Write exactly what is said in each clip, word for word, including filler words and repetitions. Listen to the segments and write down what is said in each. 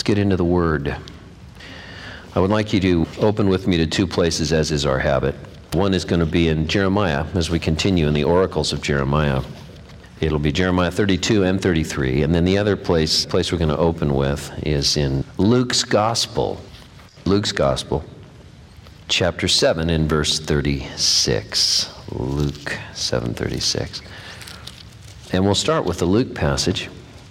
get into the Word. I would like you to open with me to two places, as is our habit. One is going to be in Jeremiah, as we continue in the oracles of Jeremiah. It'll be Jeremiah thirty-two and thirty-three, and then the other place, place we're going to open with is in Luke's Gospel. Luke's Gospel, chapter seven, in verse thirty-six. Luke seven thirty-six. And we'll start with the Luke passage.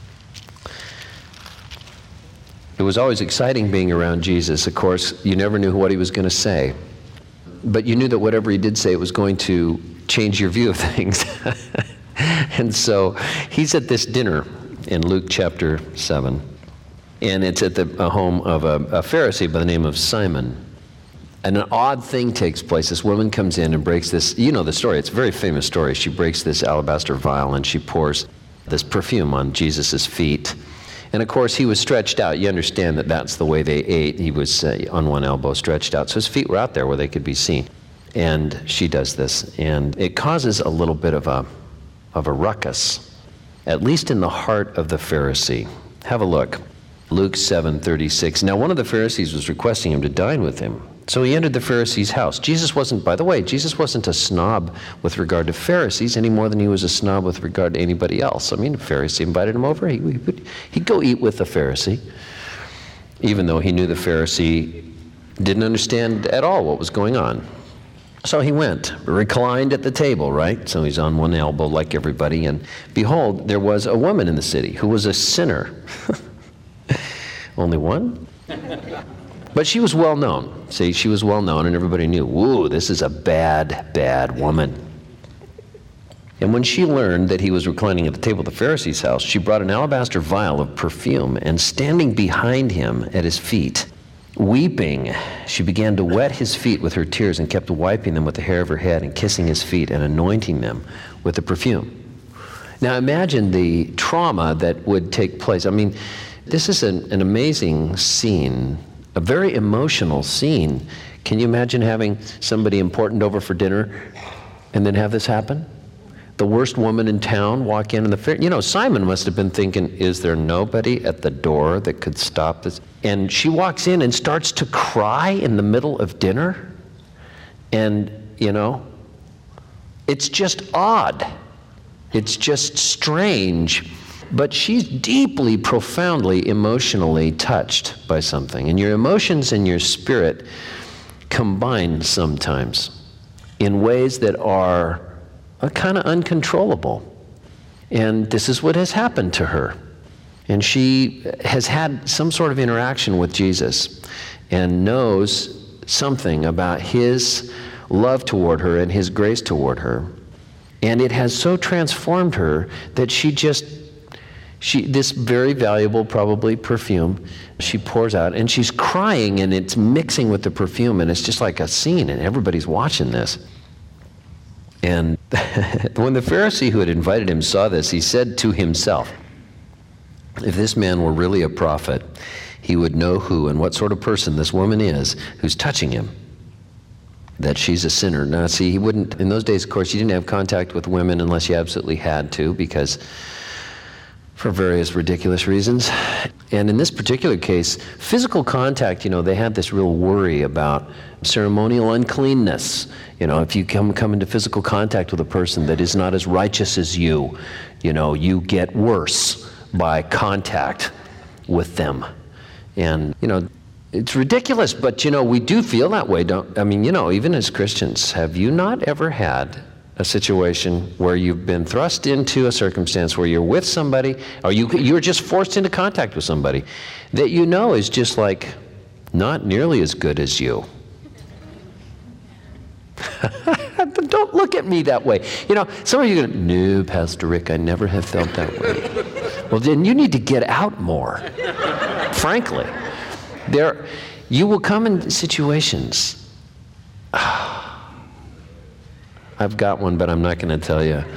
It was always exciting being around Jesus. Of course, you never knew what he was going to say. But you knew that whatever he did say, it was going to change your view of things. And so he's at this dinner in Luke chapter seven. And it's at the a home of a, a Pharisee by the name of Simon. And an odd thing takes place. This woman comes in and breaks this, you know the story, it's a very famous story. She breaks this alabaster vial and she pours this perfume on Jesus' feet. And of course, he was stretched out. You understand that that's the way they ate. He was uh, on one elbow, stretched out. So his feet were out there where they could be seen. And she does this. And it causes a little bit of a, of a ruckus, at least in the heart of the Pharisee. Have a look. Luke seven thirty-six. Now, one of the Pharisees was requesting him to dine with him. So he entered the Pharisee's house. Jesus wasn't, by the way, Jesus wasn't a snob with regard to Pharisees any more than he was a snob with regard to anybody else. I mean, a Pharisee invited him over, he, he would, he'd go eat with the Pharisee, even though he knew the Pharisee didn't understand at all what was going on. So he went, reclined at the table, right? So he's on one elbow like everybody, and behold, there was a woman in the city who was a sinner. Only one? But she was well known. See, she was well known, and everybody knew, whoa, this is a bad, bad woman. And when she learned that he was reclining at the table at the Pharisee's house, she brought an alabaster vial of perfume, and standing behind him at his feet, weeping, she began to wet his feet with her tears and kept wiping them with the hair of her head and kissing his feet and anointing them with the perfume. Now imagine the trauma that would take place. I mean, this is an, an amazing scene. A very emotional scene. Can you imagine having somebody important over for dinner and then have this happen? The worst woman in town walk in and the fair, you know, Simon must have been thinking, is there nobody at the door that could stop this? And she walks in and starts to cry in the middle of dinner. And, you know, it's just odd. It's just strange. But she's deeply, profoundly, emotionally touched by something. And your emotions and your spirit combine sometimes in ways that are uh, kind of uncontrollable. And this is what has happened to her. And she has had some sort of interaction with Jesus and knows something about his love toward her and his grace toward her. And it has so transformed her that she just She, this very valuable, probably, perfume, she pours out, and she's crying, and it's mixing with the perfume, and it's just like a scene, and everybody's watching this. And when the Pharisee who had invited him saw this, he said to himself, if this man were really a prophet, he would know who and what sort of person this woman is who's touching him, that she's a sinner. Now, see, he wouldn't, in those days, of course, you didn't have contact with women unless you absolutely had to, because for various ridiculous reasons. And in this particular case, physical contact, you know, they had this real worry about ceremonial uncleanness. You know, if you come, come into physical contact with a person that is not as righteous as you, you know, you get worse by contact with them. And, you know, it's ridiculous, but, you know, we do feel that way, don't, I mean, you know, even as Christians, have you not ever had a situation where you've been thrust into a circumstance where you're with somebody, or you, you're just forced into contact with somebody that you know is just like not nearly as good as you? But don't look at me that way. You know, some of you are going, no, Pastor Rick, I never have felt that way. Well, then you need to get out more. Frankly, there, you will come in situations. I've got one, but I'm not going to tell you.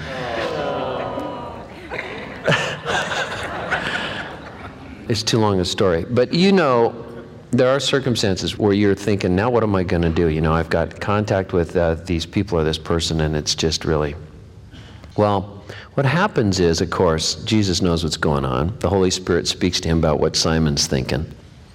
It's too long a story. But you know, there are circumstances where you're thinking, now what am I going to do? You know, I've got contact with uh, these people or this person, and it's just really... Well, what happens is, of course, Jesus knows what's going on. The Holy Spirit speaks to him about what Simon's thinking.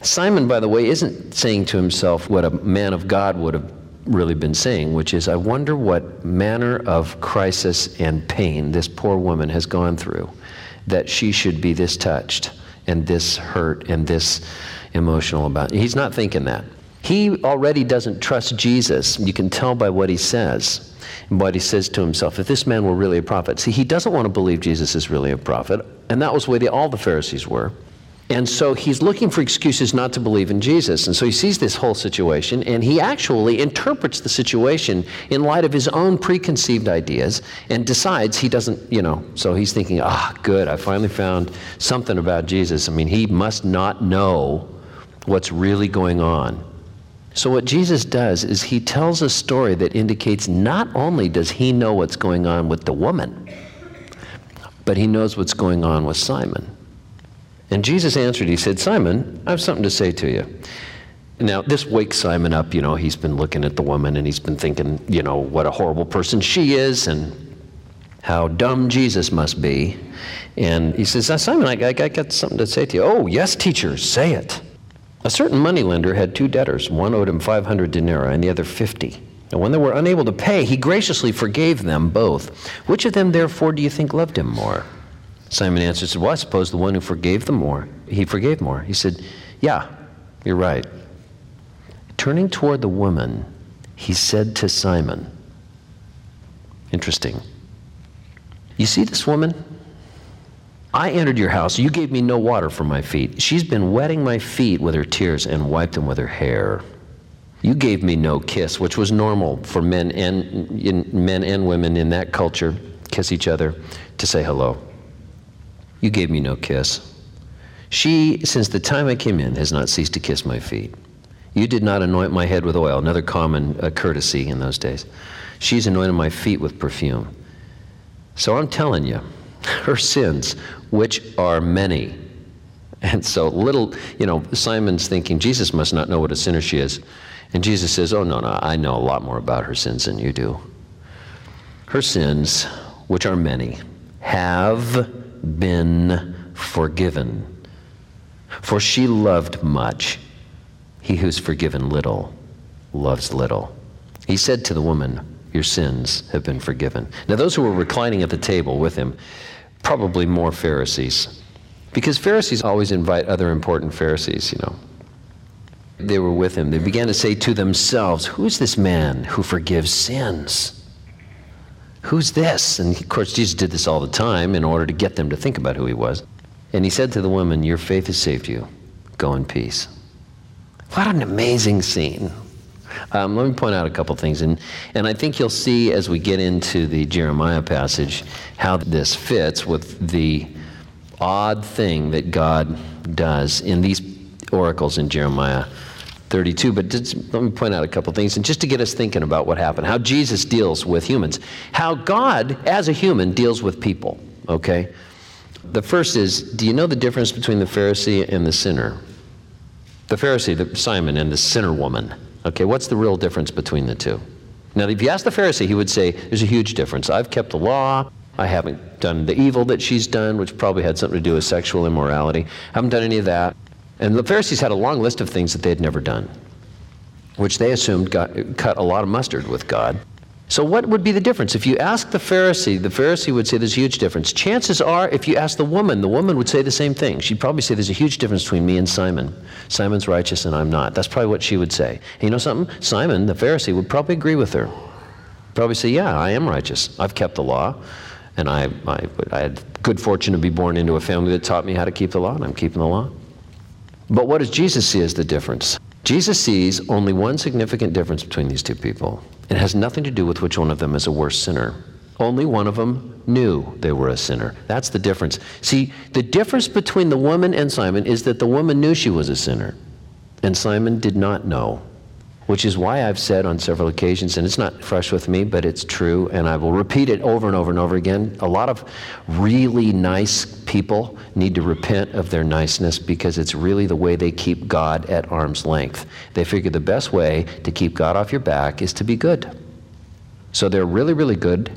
Simon, by the way, isn't saying to himself what a man of God would have really been saying, which is, I wonder what manner of crisis and pain this poor woman has gone through, that she should be this touched and this hurt and this emotional about it. He's not thinking that. He already doesn't trust Jesus. You can tell by what he says and what he says to himself. If this man were really a prophet. See, he doesn't want to believe Jesus is really a prophet, and that was the way the, all the Pharisees were. And so he's looking for excuses not to believe in Jesus. And so he sees this whole situation, and he actually interprets the situation in light of his own preconceived ideas and decides he doesn't, you know, so he's thinking, ah, good, I finally found something about Jesus. I mean, he must not know what's really going on. So what Jesus does is he tells a story that indicates not only does he know what's going on with the woman, but he knows what's going on with Simon. And Jesus answered, he said, Simon, I have something to say to you. Now, this wakes Simon up. You know, he's been looking at the woman and he's been thinking, you know, what a horrible person she is and how dumb Jesus must be. And he says, Simon, I, I, I got something to say to you. Oh, yes, teacher, say it. A certain moneylender had two debtors. One owed him five hundred denarii and the other fifty. And when they were unable to pay, he graciously forgave them both. Which of them, therefore, do you think loved him more? Simon answered, said, well, I suppose the one who forgave them more. He forgave more. He said, yeah, you're right. Turning toward the woman, he said to Simon, interesting. You see this woman? I entered your house. You gave me no water for my feet. She's been wetting my feet with her tears and wiped them with her hair. You gave me no kiss, which was normal for men and in, men and women in that culture, kiss each other to say hello. You gave me no kiss. She, since the time I came in, has not ceased to kiss my feet. You did not anoint my head with oil, another common uh, courtesy in those days. She's anointed my feet with perfume. So I'm telling you, her sins, which are many. And so little, you know, Simon's thinking, Jesus must not know what a sinner she is. And Jesus says, oh, no, no, I know a lot more about her sins than you do. Her sins, which are many, have been forgiven. For she loved much. He who's forgiven little loves little. He said to the woman, your sins have been forgiven. Now those who were reclining at the table with him, probably more Pharisees, because Pharisees always invite other important Pharisees, you know. They were with him. They began to say to themselves, who's this man who forgives sins? Who's this? And of course, Jesus did this all the time in order to get them to think about who he was. And he said to the woman, your faith has saved you. Go in peace. What an amazing scene. Um, let me point out a couple things. And, and I think you'll see as we get into the Jeremiah passage how this fits with the odd thing that God does in these oracles in Jeremiah thirty-two, but just, let me point out a couple things, and just to get us thinking about what happened, how Jesus deals with humans, how God, as a human, deals with people, okay? The first is, do you know the difference between the Pharisee and the sinner? The Pharisee, the Simon, and the sinner woman, okay, what's the real difference between the two? Now, if you ask the Pharisee, he would say, there's a huge difference. I've kept the law, I haven't done the evil that she's done, which probably had something to do with sexual immorality. I haven't done any of that. And the Pharisees had a long list of things that they had never done, which they assumed got, cut a lot of mustard with God. So what would be the difference? If you ask the Pharisee, the Pharisee would say there's a huge difference. Chances are, if you ask the woman, the woman would say the same thing. She'd probably say there's a huge difference between me and Simon. Simon's righteous and I'm not. That's probably what she would say. And you know something? Simon, the Pharisee, would probably agree with her. Probably say, yeah, I am righteous. I've kept the law. And I, I, I had good fortune to be born into a family that taught me how to keep the law, and I'm keeping the law. But what does Jesus see as the difference? Jesus sees only one significant difference between these two people. It has nothing to do with which one of them is a worse sinner. Only one of them knew they were a sinner. That's the difference. See, the difference between the woman and Simon is that the woman knew she was a sinner, and Simon did not know. Which is why I've said on several occasions, and it's not fresh with me, but it's true, and I will repeat it over and over and over again, a lot of really nice people need to repent of their niceness because it's really the way they keep God at arm's length. They figure the best way to keep God off your back is to be good. So they're really, really good,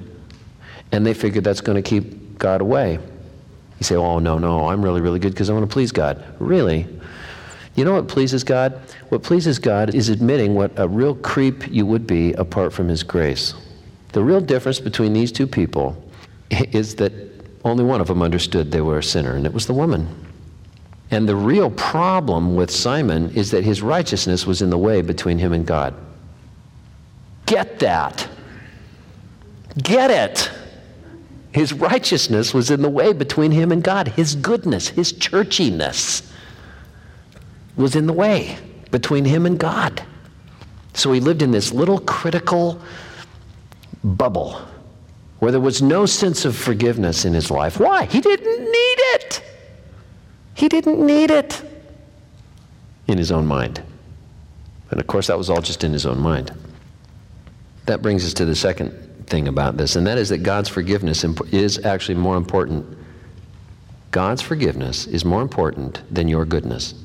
and they figure that's going to keep God away. You say, oh, no, no, I'm really, really good because I want to please God. Really? You know what pleases God? What pleases God is admitting what a real creep you would be apart from his grace. The real difference between these two people is that only one of them understood they were a sinner, and it was the woman. And the real problem with Simon is that his righteousness was in the way between him and God. Get that. Get it. His righteousness was in the way between him and God. His goodness, his churchiness was in the way between him and God. So he lived in this little critical bubble where there was no sense of forgiveness in his life. Why? He didn't need it. He didn't need it in his own mind. And of course, that was all just in his own mind. That brings us to the second thing about this, and that is that God's forgiveness is actually more important. God's forgiveness is more important than your goodness.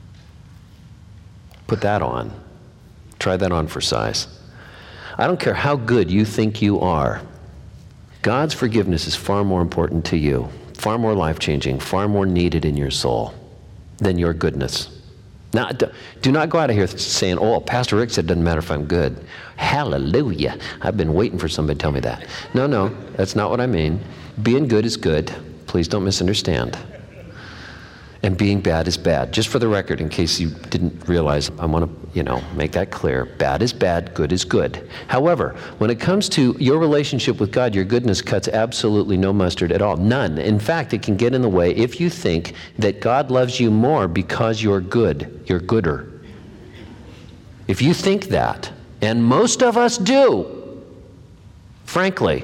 Put that on. Try that on for size. I don't care how good you think you are. God's forgiveness is far more important to you, far more life-changing, far more needed in your soul than your goodness. Now, do not go out of here saying, oh, Pastor Rick said it doesn't matter if I'm good. Hallelujah. I've been waiting for somebody to tell me that. No, no, that's not what I mean. Being good is good. Please don't misunderstand. And being bad is bad. Just for the record, in case you didn't realize, I want to, you know, make that clear. Bad is bad, good is good. However, when it comes to your relationship with God, your goodness cuts absolutely no mustard at all. None. In fact, it can get in the way if you think that God loves you more because you're good. You're gooder. If you think that, and most of us do, frankly,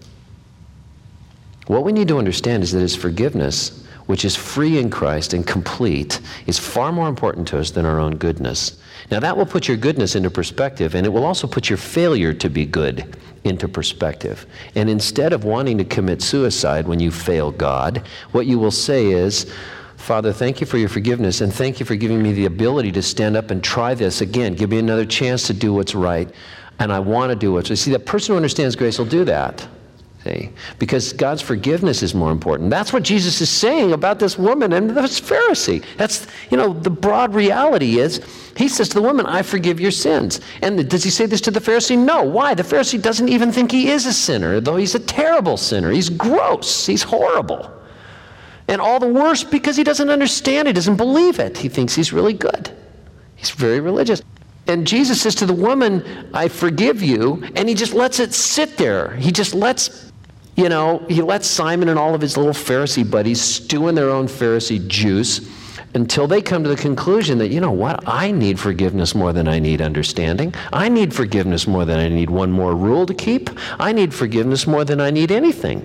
what we need to understand is that his forgiveness, which is free in Christ and complete, is far more important to us than our own goodness. Now that will put your goodness into perspective, and it will also put your failure to be good into perspective. And instead of wanting to commit suicide when you fail God, what you will say is, Father, thank you for your forgiveness, and thank you for giving me the ability to stand up and try this again. Give me another chance to do what's right, and I want to do what's right. See, that person who understands grace will do that. See? Because God's forgiveness is more important. That's what Jesus is saying about this woman and this Pharisee. That's, you know, the broad reality is, he says to the woman, I forgive your sins. And does he say this to the Pharisee? No. Why? The Pharisee doesn't even think he is a sinner, though he's a terrible sinner. He's gross. He's horrible. And all the worse because he doesn't understand. He doesn't believe it. He thinks he's really good. He's very religious. And Jesus says to the woman, I forgive you. And he just lets it sit there. He just lets... You know, he lets Simon and all of his little Pharisee buddies stew in their own Pharisee juice until they come to the conclusion that, you know what, I need forgiveness more than I need understanding. I need forgiveness more than I need one more rule to keep. I need forgiveness more than I need anything.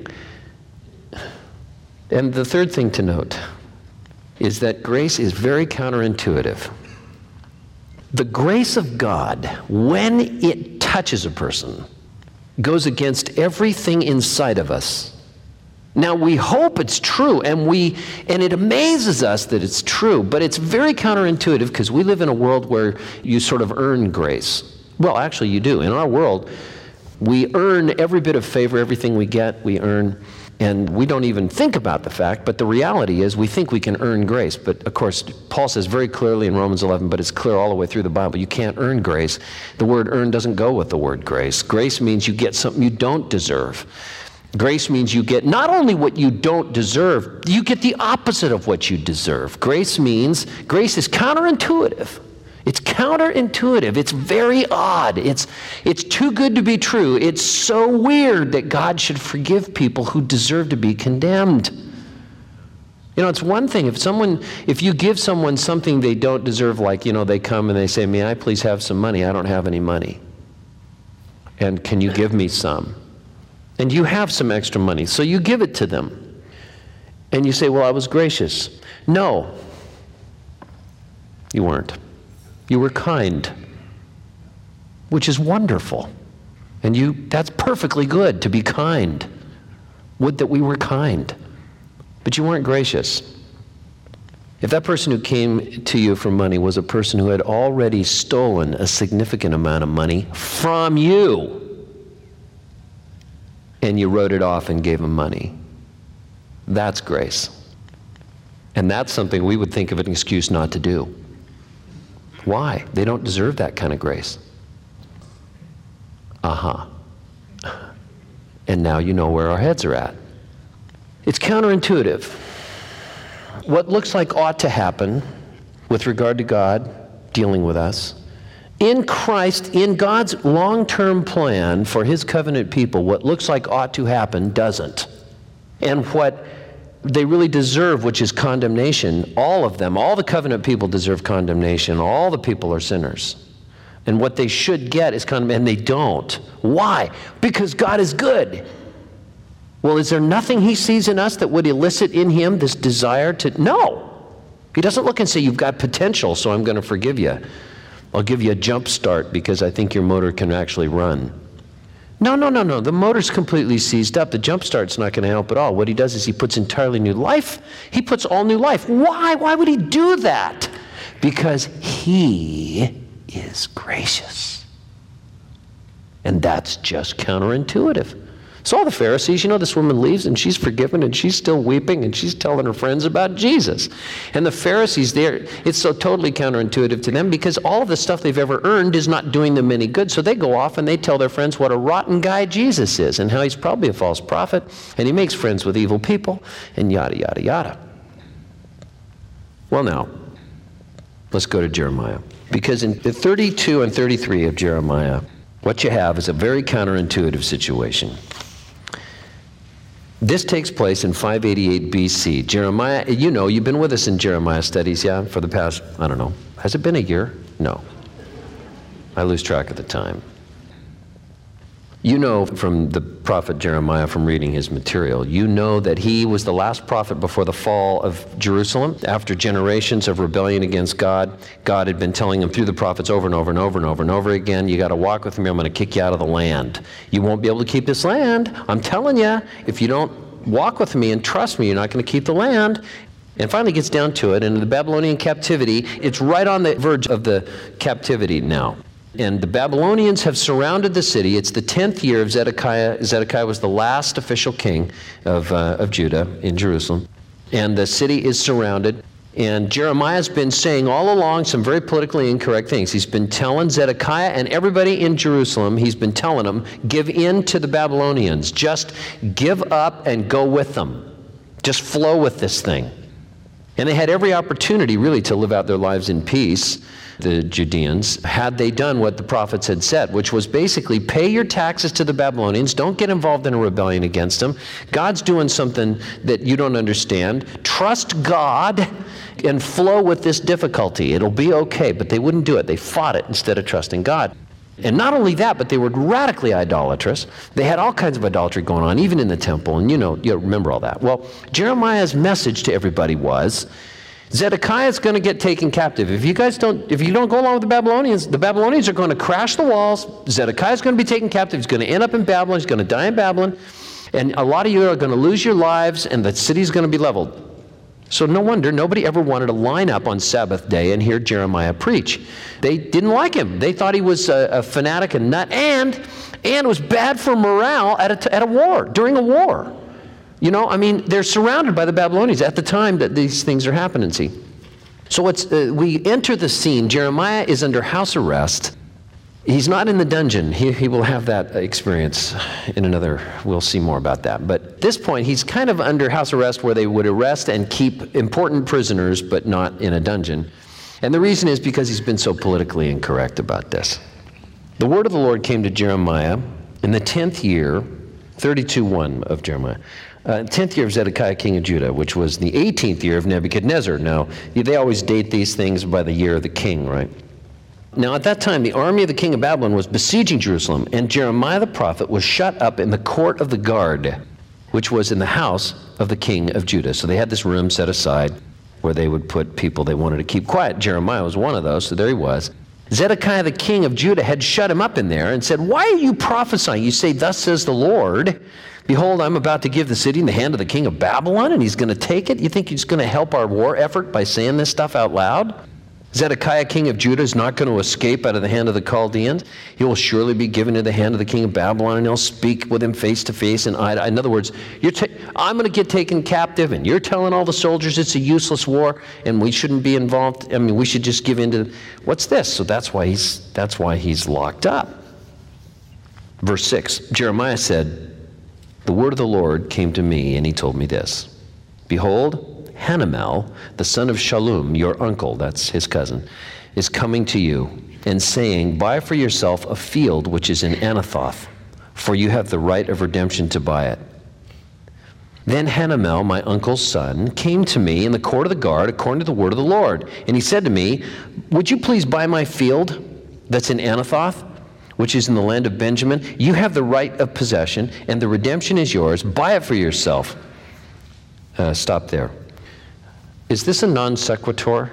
And the third thing to note is that grace is very counterintuitive. The grace of God, when it touches a person, goes against everything inside of us. Now we hope it's true, and we and it amazes us that it's true, but it's very counterintuitive because we live in a world where you sort of earn grace. Well, actually you do. In our world, we earn every bit of favor, everything we get, we earn, and we don't even think about the fact, but the reality is we think we can earn grace. But of course, Paul says very clearly in Romans eleven, but it's clear all the way through the Bible, you can't earn grace. The word earn doesn't go with the word grace. Grace means you get something you don't deserve. Grace means you get not only what you don't deserve, you get the opposite of what you deserve. Grace means, grace is counterintuitive. It's counterintuitive. It's very odd. It's, it's too good to be true. It's so weird that God should forgive people who deserve to be condemned. You know, it's one thing if someone, if you give someone something they don't deserve, like, you know, they come and they say, may I please have some money? I don't have any money. And can you give me some? And you have some extra money, so you give it to them. And you say, well, I was gracious. No, you weren't. You were kind, which is wonderful. And you, that's perfectly good to be kind. Would that we were kind. But you weren't gracious. If that person who came to you for money was a person who had already stolen a significant amount of money from you, and you wrote it off and gave him money, that's grace. And that's something we would think of an excuse not to do. Why? They don't deserve that kind of grace. Uh-huh. And now you know where our heads are at. It's counterintuitive. What looks like ought to happen with regard to God dealing with us, in Christ, in God's long-term plan for his covenant people, what looks like ought to happen doesn't. And what they really deserve, which is condemnation, all of them, all the covenant people deserve condemnation. All the people are sinners. And what they should get is condemnation, and they don't. Why? Because God is good. Well, is there nothing he sees in us that would elicit in him this desire to? No. He doesn't look and say, you've got potential, so I'm going to forgive you. I'll give you a jump start because I think your motor can actually run. No, no, no, no. The motor's completely seized up. The jump start's not going to help at all. What he does is he puts entirely new life. He puts all new life. Why? Why would he do that? Because he is gracious. And that's just counterintuitive. So all the Pharisees, you know, this woman leaves and she's forgiven and she's still weeping and she's telling her friends about Jesus. And the Pharisees there, it's so totally counterintuitive to them because all of the stuff they've ever earned is not doing them any good. So they go off and they tell their friends what a rotten guy Jesus is and how he's probably a false prophet and he makes friends with evil people and yada, yada, yada. Well now, let's go to Jeremiah. Because in thirty-two and thirty-three of Jeremiah, what you have is a very counterintuitive situation. This takes place in five eighty-eight B C. Jeremiah, you know, you've been with us in Jeremiah studies, yeah, for the past, I don't know, has it been a year? No. I lose track of the time. You know from the prophet Jeremiah, from reading his material, you know that he was the last prophet before the fall of Jerusalem. After generations of rebellion against God, God had been telling him through the prophets over and over and over and over and over again, you got to walk with me, I'm going to kick you out of the land. You won't be able to keep this land. I'm telling you, if you don't walk with me and trust me, you're not going to keep the land. And finally gets down to it, and in the Babylonian captivity, it's right on the verge of the captivity now. And the Babylonians have surrounded the city. It's the tenth year of Zedekiah. Zedekiah was the last official king of, uh, of Judah in Jerusalem. And the city is surrounded. And Jeremiah's been saying all along some very politically incorrect things. He's been telling Zedekiah and everybody in Jerusalem, he's been telling them, give in to the Babylonians. Just give up and go with them. Just flow with this thing. And they had every opportunity, really, to live out their lives in peace, the Judeans, had they done what the prophets had said, which was basically pay your taxes to the Babylonians, don't get involved in a rebellion against them. God's doing something that you don't understand. Trust God and flow with this difficulty. It'll be okay, but they wouldn't do it. They fought it instead of trusting God. And not only that, but they were radically idolatrous. They had all kinds of idolatry going on, even in the temple, and you know, you remember all that. Well, Jeremiah's message to everybody was, Zedekiah's going to get taken captive. If you guys don't, if you don't go along with the Babylonians, the Babylonians are going to crash the walls. Zedekiah's going to be taken captive. He's going to end up in Babylon. He's going to die in Babylon. And a lot of you are going to lose your lives, and the city's going to be leveled. So no wonder nobody ever wanted to line up on Sabbath day and hear Jeremiah preach. They didn't like him. They thought he was a, a fanatic and nut, and and it was bad for morale at a, at a war, during a war. You know, I mean, they're surrounded by the Babylonians at the time that these things are happening, see. So it's, uh, we enter the scene. Jeremiah is under house arrest. He's not in the dungeon. He, he will have that experience in another, we'll see more about that. But at this point, he's kind of under house arrest where they would arrest and keep important prisoners, but not in a dungeon. And the reason is because he's been so politically incorrect about this. The word of the Lord came to Jeremiah in the tenth year, thirty-two one of Jeremiah. Uh, tenth year of Zedekiah, king of Judah, which was the eighteenth year of Nebuchadnezzar. Now, they always date these things by the year of the king, right? Now, at that time, the army of the king of Babylon was besieging Jerusalem, and Jeremiah the prophet was shut up in the court of the guard, which was in the house of the king of Judah. So they had this room set aside where they would put people they wanted to keep quiet. Jeremiah was one of those, so there he was. Zedekiah the king of Judah had shut him up in there and said, "Why are you prophesying? You say, 'Thus says the Lord, behold, I'm about to give the city in the hand of the king of Babylon, and he's going to take it.' You think he's going to help our war effort by saying this stuff out loud?" Zedekiah, king of Judah, is not going to escape out of the hand of the Chaldeans. He will surely be given to the hand of the king of Babylon, and he'll speak with him face to face and eye to eye. In other words, you're ta- I'm going to get taken captive, and you're telling all the soldiers it's a useless war, and we shouldn't be involved. I mean, we should just give in to, what's this? So that's why he's, that's why he's locked up. Verse six, Jeremiah said, the word of the Lord came to me, and he told me this. Behold, Hanamel, the son of Shallum, your uncle, that's his cousin, is coming to you and saying, buy for yourself a field which is in Anathoth, for you have the right of redemption to buy it. Then Hanamel, my uncle's son, came to me in the court of the guard according to the word of the Lord. And he said to me, would you please buy my field that's in Anathoth, which is in the land of Benjamin? You have the right of possession, and the redemption is yours. Buy it for yourself. Uh, stop there. Is this a non sequitur?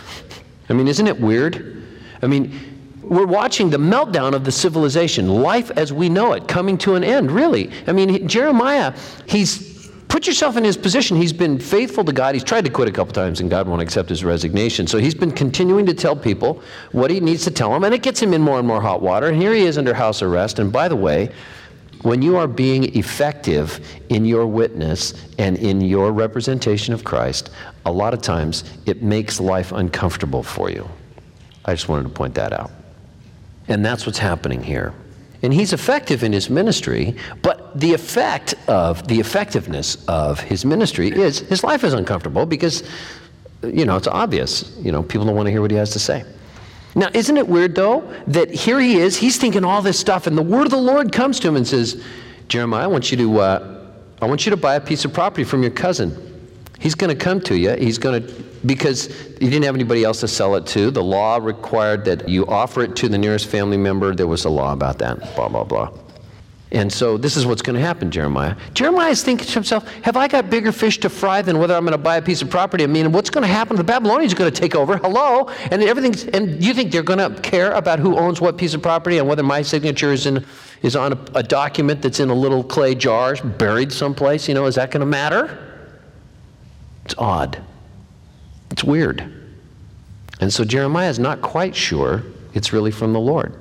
I mean, isn't it weird? I mean, we're watching the meltdown of the civilization, life as we know it, coming to an end, really. I mean, Jeremiah, he's, put yourself in his position. He's been faithful to God. He's tried to quit a couple times, and God won't accept his resignation. So he's been continuing to tell people what he needs to tell them, and it gets him in more and more hot water. And here he is under house arrest. And by the way, when you are being effective in your witness and in your representation of Christ, a lot of times it makes life uncomfortable for you. I just wanted to point that out. And that's what's happening here. And he's effective in his ministry, but the effect of, the effectiveness of his ministry is his life is uncomfortable because, you know, it's obvious. You know, people don't want to hear what he has to say. Now, isn't it weird, though, that here he is, he's thinking all this stuff, and the word of the Lord comes to him and says, Jeremiah, I want you to, uh, I want you to buy a piece of property from your cousin. He's going to come to you. He's going to, because you didn't have anybody else to sell it to. The law required that you offer it to the nearest family member. There was a law about that, blah, blah, blah. And so this is what's going to happen, Jeremiah. Jeremiah is thinking to himself, have I got bigger fish to fry than whether I'm going to buy a piece of property? I mean, what's going to happen? The Babylonians are going to take over. Hello? And everything's, and you think they're going to care about who owns what piece of property and whether my signature is in is on a, a document that's in a little clay jar buried someplace? You know, is that going to matter? It's odd. It's weird. And so Jeremiah is not quite sure it's really from the Lord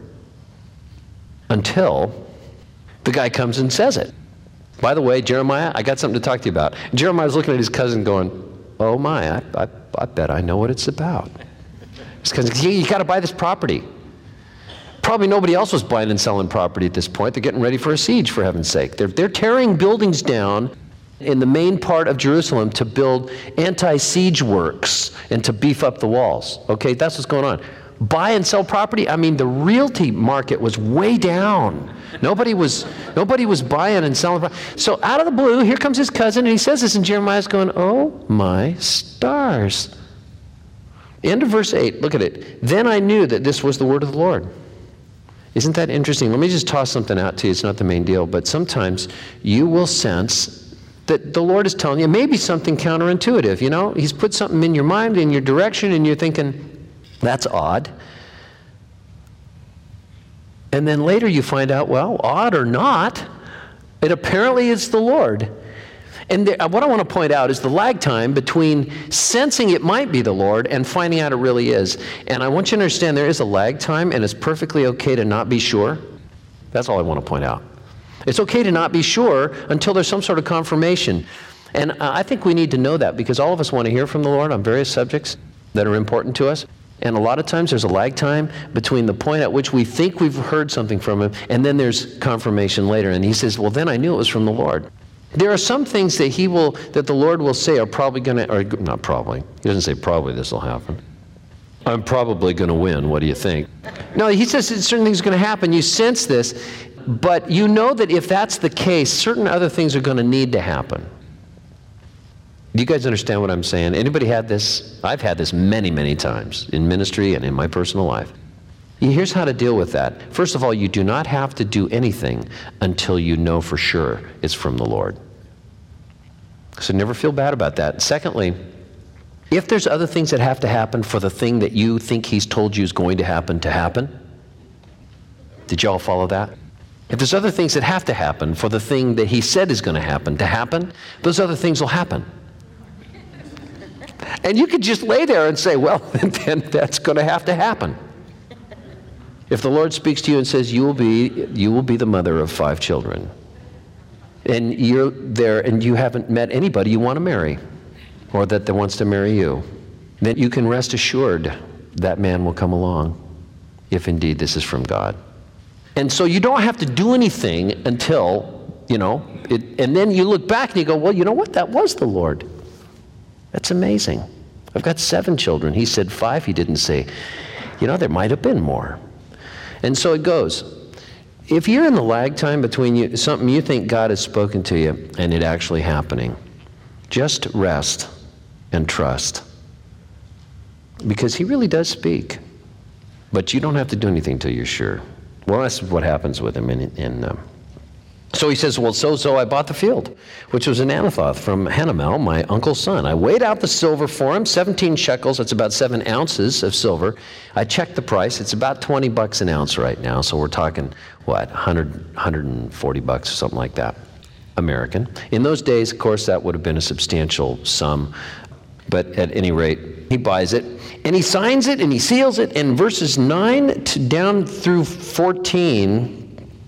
until the guy comes and says it. By the way, Jeremiah, I got something to talk to you about. And Jeremiah's looking at his cousin going, oh my, I, I, I bet I know what it's about. His cousin, you, you got to buy this property. Probably nobody else was buying and selling property at this point. They're getting ready for a siege, for heaven's sake. They're, they're tearing buildings down in the main part of Jerusalem to build anti-siege works and to beef up the walls. Okay, that's what's going on. Buy and sell property, I mean, the realty market was way down. Nobody was nobody was buying and selling property. So out of the blue, here comes his cousin, and he says this, and Jeremiah's going, oh my stars. End of verse eight, look at it. Then I knew that this was the word of the Lord. Isn't that interesting? Let me just toss something out to you. It's not the main deal, but sometimes you will sense that the Lord is telling you maybe something counterintuitive, you know? He's put something in your mind, in your direction, and you're thinking, that's odd. And then later you find out, well, odd or not, it apparently is the Lord. And there, what I want to point out is the lag time between sensing it might be the Lord and finding out it really is. And I want you to understand there is a lag time, and it's perfectly okay to not be sure. That's all I want to point out. It's okay to not be sure until there's some sort of confirmation. And I think we need to know that because all of us want to hear from the Lord on various subjects that are important to us. And a lot of times there's a lag time between the point at which we think we've heard something from him and then there's confirmation later. And he says, well, then I knew it was from the Lord. There are some things that he will, that the Lord will say are probably going to, or not probably, he doesn't say probably this will happen. I'm probably going to win, what do you think? No, he says certain things are going to happen. You sense this, but you know that if that's the case, certain other things are going to need to happen. Do you guys understand what I'm saying? Anybody had this? I've had this many, many times in ministry and in my personal life. Here's how to deal with that. First of all, you do not have to do anything until you know for sure it's from the Lord. So never feel bad about that. Secondly, if there's other things that have to happen for the thing that you think he's told you is going to happen to happen, did you all follow that? If there's other things that have to happen for the thing that he said is going to happen to happen, those other things will happen. And you could just lay there and say, well, then that's going to have to happen. If the Lord speaks to you and says, you will be, you will be the mother of five children, and you're there and you haven't met anybody you want to marry, or that, that wants to marry you, then you can rest assured that man will come along, if indeed this is from God. And so you don't have to do anything until, you know, it, and then you look back and you go, well, you know what? That was the Lord. That's amazing. I've got seven children. He said five. He didn't say, you know, there might have been more. And so it goes. If you're in the lag time between you, something you think God has spoken to you and it actually happening, just rest and trust. Because he really does speak. But you don't have to do anything till you're sure. Well, that's what happens with him. In, in, um, so he says, well, so, so I bought the field, which was in Anathoth from Hanamel, my uncle's son. I weighed out the silver for him, seventeen shekels. That's about seven ounces of silver. I checked the price. It's about twenty bucks an ounce right now. So we're talking, what, one hundred, one hundred forty bucks or something like that, American. In those days, of course, that would have been a substantial sum. But at any rate, he buys it, and he signs it, and he seals it, and verses nine to down through fourteen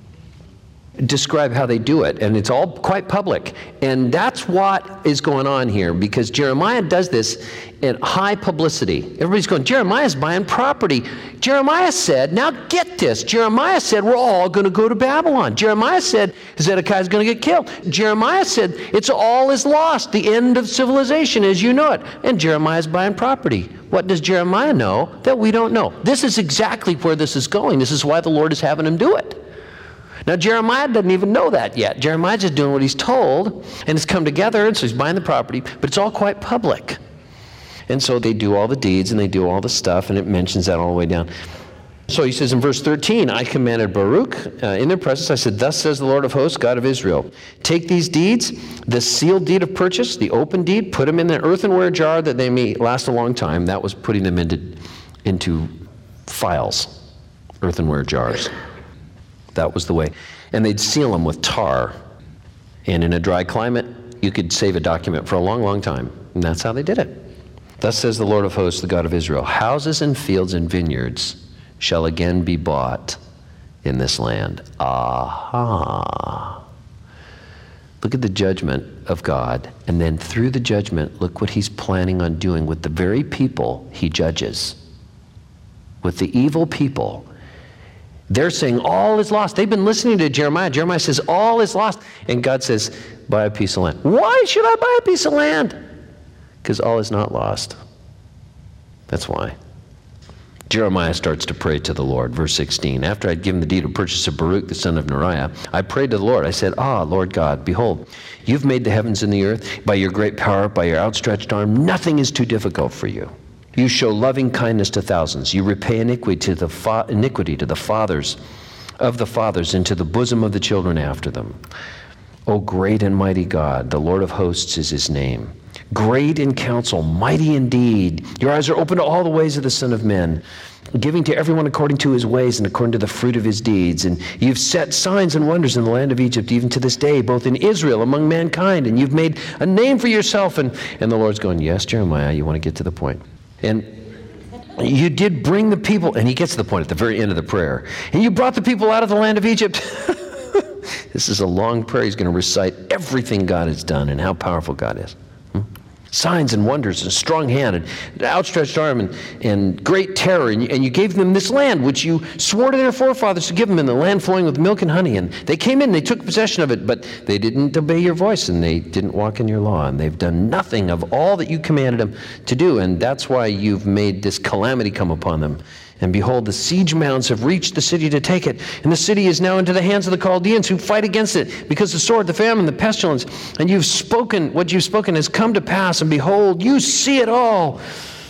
describe how they do it, and it's all quite public. And that's what is going on here, because Jeremiah does this in high publicity. Everybody's going, Jeremiah's buying property. Jeremiah said, now get this, Jeremiah said we're all going to go to Babylon. Jeremiah said Zedekiah's going to get killed. Jeremiah said it's all is lost, the end of civilization as you know it. And Jeremiah's buying property. What does Jeremiah know that we don't know? This is exactly where this is going. This is why the Lord is having him do it. Now, Jeremiah doesn't even know that yet. Jeremiah's just doing what he's told, and it's come together, and so he's buying the property, but it's all quite public. And so they do all the deeds, and they do all the stuff, and it mentions that all the way down. So he says in verse thirteen, I commanded Baruch uh, in their presence, I said, thus says the Lord of hosts, God of Israel, take these deeds, the sealed deed of purchase, the open deed, put them in an earthenware jar that they may last a long time. That was putting them into, into files, earthenware jars. That was the way. And they'd seal them with tar. And in a dry climate, you could save a document for a long, long time. And that's how they did it. Thus says the Lord of hosts, the God of Israel, houses and fields and vineyards shall again be bought in this land. Aha. Look at the judgment of God. And then through the judgment, look what he's planning on doing with the very people he judges. With the evil people. They're saying all is lost. They've been listening to Jeremiah. Jeremiah says all is lost. And God says, buy a piece of land. Why should I buy a piece of land? Because all is not lost. That's why. Jeremiah starts to pray to the Lord. Verse sixteen, after I'd given the deed of purchase to Baruch, the son of Neriah, I prayed to the Lord. I said, ah, Lord God, behold, you've made the heavens and the earth. By your great power, by your outstretched arm, nothing is too difficult for you. You show loving kindness to thousands. You repay iniquity to the fa- iniquity to the fathers of the fathers, and to the bosom of the children after them. O great and mighty God, the Lord of hosts is his name. Great in counsel, mighty indeed. Your eyes are open to all the ways of the Son of Men, giving to everyone according to his ways and according to the fruit of his deeds. And you've set signs and wonders in the land of Egypt, even to this day, both in Israel, among mankind. And you've made a name for yourself. And, and the Lord's going, yes, Jeremiah, you want to get to the point. And you did bring the people, and he gets to the point at the very end of the prayer. And you brought the people out of the land of Egypt. This is a long prayer. He's going to recite everything God has done and how powerful God is. Hmm? Signs and wonders and strong hand and outstretched arm and, and great terror. And you, and you gave them this land, which you swore to their forefathers to give them, in the land flowing with milk and honey. And they came in, they took possession of it, but they didn't obey your voice, and they didn't walk in your law. And they've done nothing of all that you commanded them to do. And that's why you've made this calamity come upon them. And behold, the siege mounds have reached the city to take it. And the city is now into the hands of the Chaldeans, who fight against it, because the sword, the famine, the pestilence. And you've spoken, what you've spoken has come to pass. And behold, you see it all.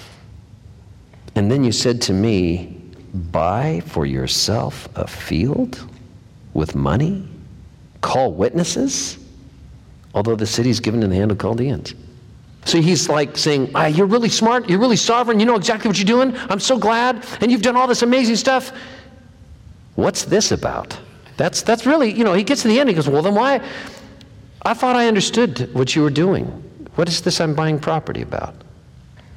And then you said to me, buy for yourself a field with money? Call witnesses? Although the city is given in the hand of Chaldeans. So he's like saying, ah, you're really smart, you're really sovereign, you know exactly what you're doing, I'm so glad, and you've done all this amazing stuff. What's this about? That's that's really, you know, he gets to the end, he goes, well then why? I thought I understood what you were doing. What is this I'm buying property about?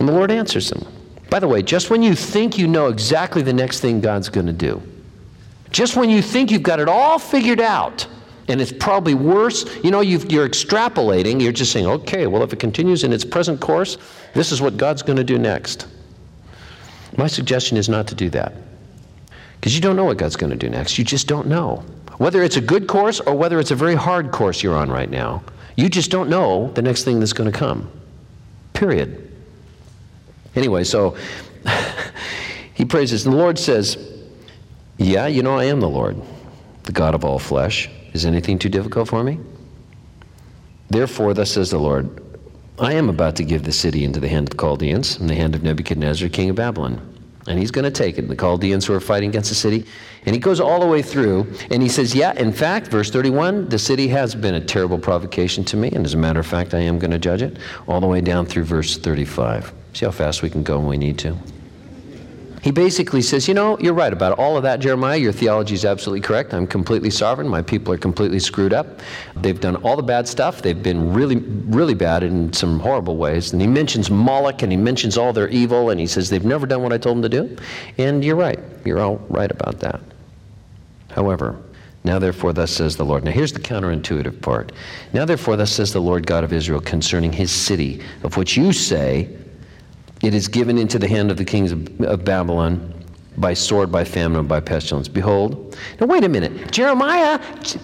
And the Lord answers him. By the way, just when you think you know exactly the next thing God's going to do, just when you think you've got it all figured out, and it's probably worse, you know, you've, you're extrapolating, you're just saying, okay, well, if it continues in its present course, this is what God's going to do next. My suggestion is not to do that. Because you don't know what God's going to do next. You just don't know. Whether it's a good course or whether it's a very hard course you're on right now, you just don't know the next thing that's going to come. Period. Anyway, so he praises, and the Lord says, yeah, you know, I am the Lord, the God of all flesh. Is anything too difficult for me? Therefore, thus says the Lord, I am about to give the city into the hand of the Chaldeans, in the hand of Nebuchadnezzar, king of Babylon. And he's going to take it, the Chaldeans who are fighting against the city. And he goes all the way through, and he says, yeah, in fact, verse thirty-one, the city has been a terrible provocation to me, and as a matter of fact, I am going to judge it, all the way down through verse thirty-five. See how fast we can go when we need to? He basically says, you know, you're right about all of that, Jeremiah. Your theology is absolutely correct. I'm completely sovereign. My people are completely screwed up. They've done all the bad stuff. They've been really, really bad in some horrible ways. And he mentions Moloch, and he mentions all their evil, and he says they've never done what I told them to do. And you're right. You're all right about that. However, now therefore thus says the Lord. Now here's the counterintuitive part. Now therefore thus says the Lord God of Israel concerning his city, of which you say, it is given into the hand of the kings of, of Babylon by sword, by famine, and by pestilence. Behold. Now wait a minute. Jeremiah,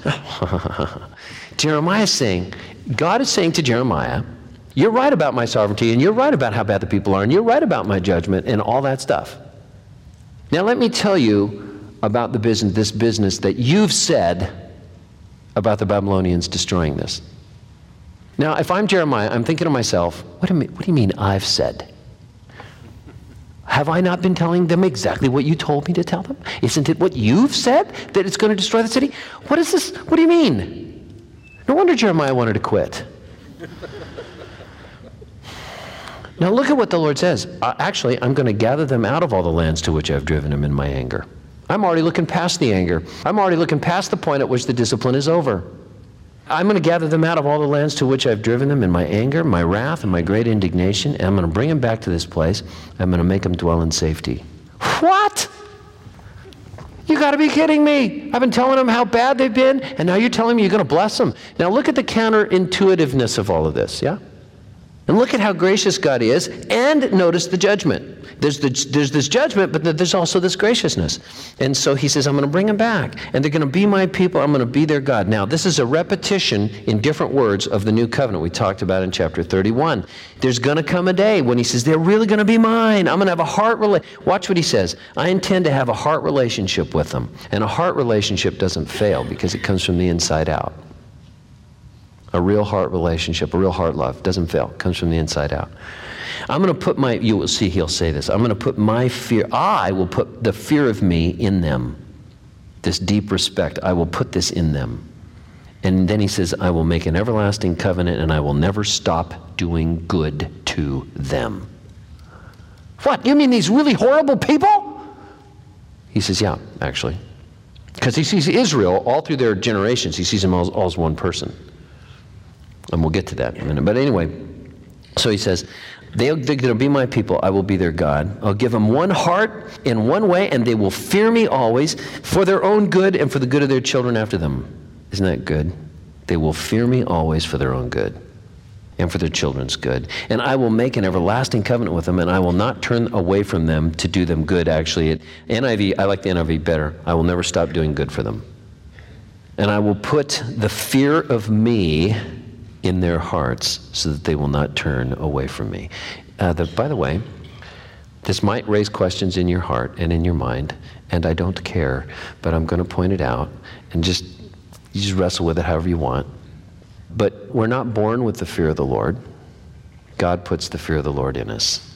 Jeremiah is saying, God is saying to Jeremiah, you're right about my sovereignty, and you're right about how bad the people are, and you're right about my judgment, and all that stuff. Now let me tell you about the business, this business that you've said about the Babylonians destroying this. Now, if I'm Jeremiah, I'm thinking to myself, what do you mean, what do you mean I've said? Have I not been telling them exactly what you told me to tell them? Isn't it what you've said, that it's going to destroy the city? What is this? What do you mean? No wonder Jeremiah wanted to quit. Now look at what the Lord says. Uh, actually, I'm going to gather them out of all the lands to which I've driven them in my anger. I'm already looking past the anger. I'm already looking past the point at which the discipline is over. I'm going to gather them out of all the lands to which I've driven them in my anger, my wrath, and my great indignation, and I'm going to bring them back to this place. I'm going to make them dwell in safety. What? You got to be kidding me. I've been telling them how bad they've been, and now you're telling me you're going to bless them. Now look at the counterintuitiveness of all of this, yeah? And look at how gracious God is, and notice the judgment. There's, the, there's this judgment, but there's also this graciousness. And so he says, I'm going to bring them back, and they're going to be my people. I'm going to be their God. Now, this is a repetition in different words of the new covenant we talked about in chapter thirty-one. There's going to come a day when he says, they're really going to be mine. I'm going to have a heart relationship. Watch what he says. I intend to have a heart relationship with them. And a heart relationship doesn't fail because it comes from the inside out. A real heart relationship, a real heart love, doesn't fail. It comes from the inside out. I'm going to put my, you will see he'll say this, I'm going to put my fear, I will put the fear of me in them. This deep respect, I will put this in them. And then he says, I will make an everlasting covenant and I will never stop doing good to them. What, you mean these really horrible people? He says, yeah, actually. Because he sees Israel all through their generations, he sees them all, all as one person. And we'll get to that in a minute. But anyway, so he says, they're, they're going to be my people. I will be their God. I'll give them one heart in one way, and they will fear me always for their own good and for the good of their children after them. Isn't that good? They will fear me always for their own good and for their children's good. And I will make an everlasting covenant with them, and I will not turn away from them to do them good. Actually, it, N I V, I like the N I V better. I will never stop doing good for them. And I will put the fear of me in their hearts so that they will not turn away from me. Uh, the, by the way, this might raise questions in your heart and in your mind, and I don't care, but I'm going to point it out, and just, you just wrestle with it however you want. But we're not born with the fear of the Lord. God puts the fear of the Lord in us.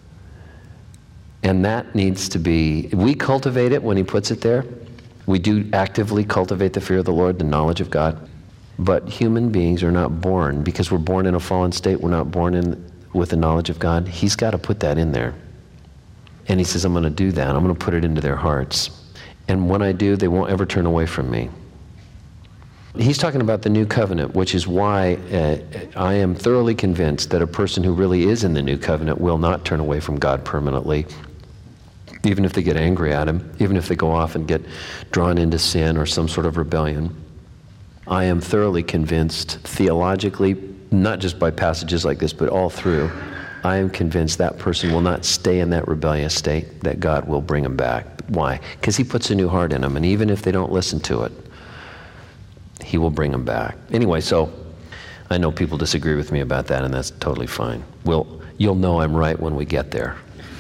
And that needs to be, we cultivate it when he puts it there. We do actively cultivate the fear of the Lord, the knowledge of God. But human beings are not born, because we're born in a fallen state, we're not born in with the knowledge of God. He's got to put that in there. And he says, I'm going to do that. I'm going to put it into their hearts. And when I do, they won't ever turn away from me. He's talking about the new covenant, which is why uh, I am thoroughly convinced that a person who really is in the new covenant will not turn away from God permanently, even if they get angry at him, even if they go off and get drawn into sin or some sort of rebellion. I am thoroughly convinced theologically, not just by passages like this, but all through, I am convinced that person will not stay in that rebellious state, that God will bring them back. Why? Because he puts a new heart in them, and even if they don't listen to it, he will bring them back. Anyway, so I know people disagree with me about that, and that's totally fine. We'll, you'll know I'm right when we get there.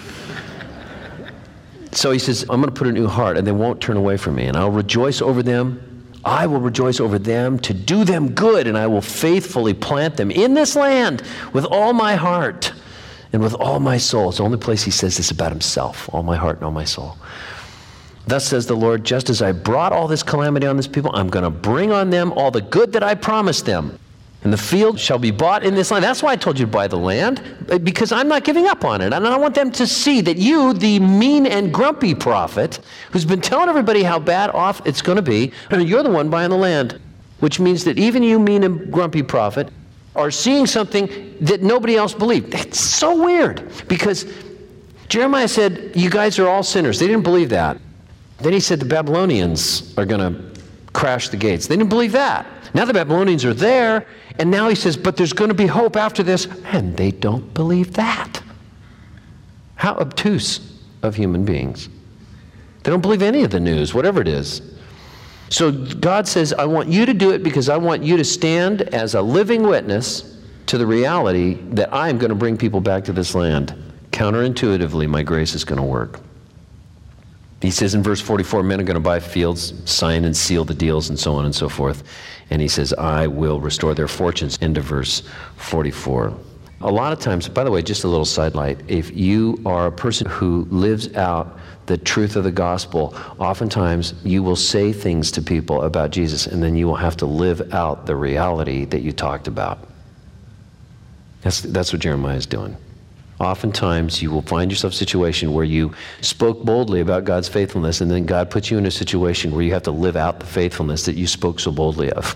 So he says, I'm going to put a new heart, and they won't turn away from me, and I'll rejoice over them. I will rejoice over them to do them good, and I will faithfully plant them in this land with all my heart and with all my soul. It's the only place he says this about himself, all my heart and all my soul. Thus says the Lord, just as I brought all this calamity on this people, I'm going to bring on them all the good that I promised them. And the field shall be bought in this land. That's why I told you to buy the land, because I'm not giving up on it. And I want them to see that you, the mean and grumpy prophet, who's been telling everybody how bad off it's going to be, you're the one buying the land. Which means that even you, mean and grumpy prophet, are seeing something that nobody else believed. It's so weird, because Jeremiah said, you guys are all sinners. They didn't believe that. Then he said the Babylonians are going to crash the gates. They didn't believe that. Now the Babylonians are there, and now he says, but there's going to be hope after this, and they don't believe that. How obtuse of human beings. They don't believe any of the news, whatever it is. So God says, I want you to do it because I want you to stand as a living witness to the reality that I am going to bring people back to this land. Counterintuitively, my grace is going to work. He says in verse forty-four, men are going to buy fields, sign and seal the deals, and so on and so forth. And he says, I will restore their fortunes, into verse forty-four. A lot of times, by the way, just a little sidelight, if you are a person who lives out the truth of the gospel, oftentimes you will say things to people about Jesus, and then you will have to live out the reality that you talked about. That's, that's what Jeremiah is doing. Oftentimes, you will find yourself in a situation where you spoke boldly about God's faithfulness, and then God puts you in a situation where you have to live out the faithfulness that you spoke so boldly of.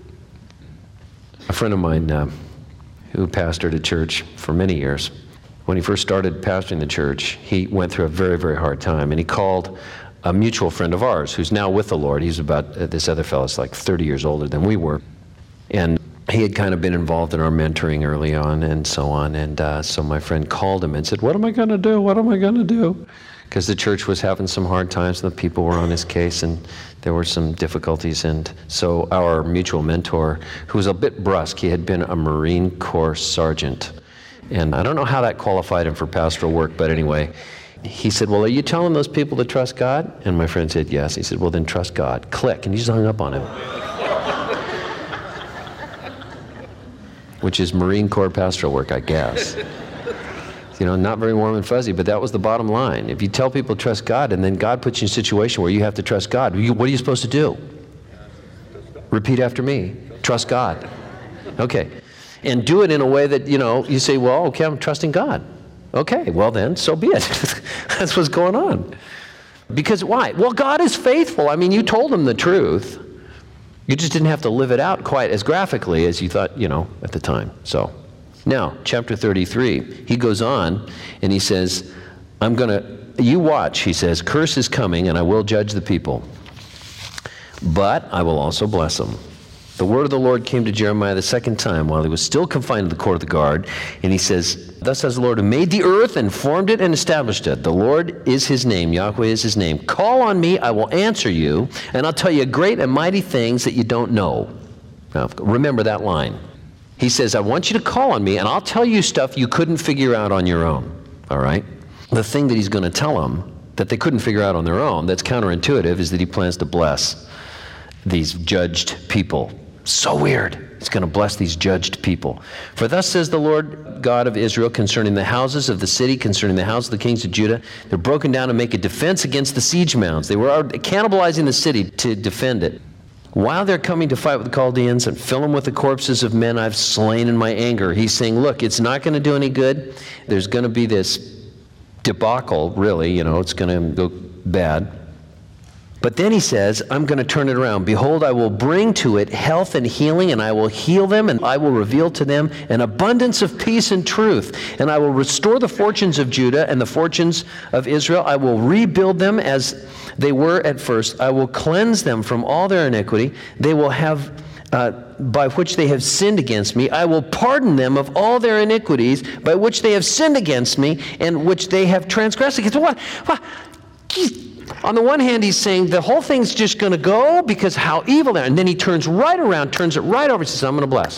A friend of mine uh, who pastored a church for many years, when he first started pastoring the church, he went through a very, very hard time, and he called a mutual friend of ours who's now with the Lord. He's about, uh, this other fellow's like thirty years older than we were, and he had kind of been involved in our mentoring early on and so on. And uh, so my friend called him and said, what am I going to do? What am I going to do? Because the church was having some hard times and the people were on his case and there were some difficulties. And so our mutual mentor, who was a bit brusque, he had been a Marine Corps sergeant. And I don't know how that qualified him for pastoral work, but anyway, he said, well, are you telling those people to trust God? And my friend said, yes. He said, well, then trust God. Click. And he just hung up on him. Which is Marine Corps pastoral work, I guess. You know, not very warm and fuzzy, but that was the bottom line. If you tell people to trust God, and then God puts you in a situation where you have to trust God, you, what are you supposed to do? Repeat after me. Trust God. Okay. And do it in a way that, you know, you say, well, okay, I'm trusting God. Okay, well then, so be it. That's what's going on. Because why? Well, God is faithful. I mean, you told him the truth. You just didn't have to live it out quite as graphically as you thought, you know, at the time. So, now, chapter thirty-three, he goes on and he says, I'm going to, you watch, he says, curse is coming and I will judge the people, but I will also bless them. The word of the Lord came to Jeremiah the second time while he was still confined to the court of the guard, and he says, thus says the Lord who made the earth and formed it and established it. The Lord is his name, Yahweh is his name. Call on me, I will answer you, and I'll tell you great and mighty things that you don't know. Now, remember that line. He says, I want you to call on me, and I'll tell you stuff you couldn't figure out on your own. All right? The thing that he's going to tell them that they couldn't figure out on their own, that's counterintuitive, is that he plans to bless these judged people. So weird. He's going to bless these judged people. For thus says the Lord God of Israel concerning the houses of the city, concerning the house of the kings of Judah, they're broken down to make a defense against the siege mounds. They were cannibalizing the city to defend it. While they're coming to fight with the Chaldeans and fill them with the corpses of men I've slain in my anger, he's saying, look, it's not going to do any good. There's going to be this debacle, really, you know, it's going to go bad. But then he says, I'm going to turn it around. Behold, I will bring to it health and healing, and I will heal them, and I will reveal to them an abundance of peace and truth. And I will restore the fortunes of Judah and the fortunes of Israel. I will rebuild them as they were at first. I will cleanse them from all their iniquity. They will have, uh, by which they have sinned against me. I will pardon them of all their iniquities, by which they have sinned against me, and which they have transgressed against me. What? What? On the one hand, he's saying the whole thing's just going to go because how evil they are. And then he turns right around, turns it right over, and says, I'm going to bless.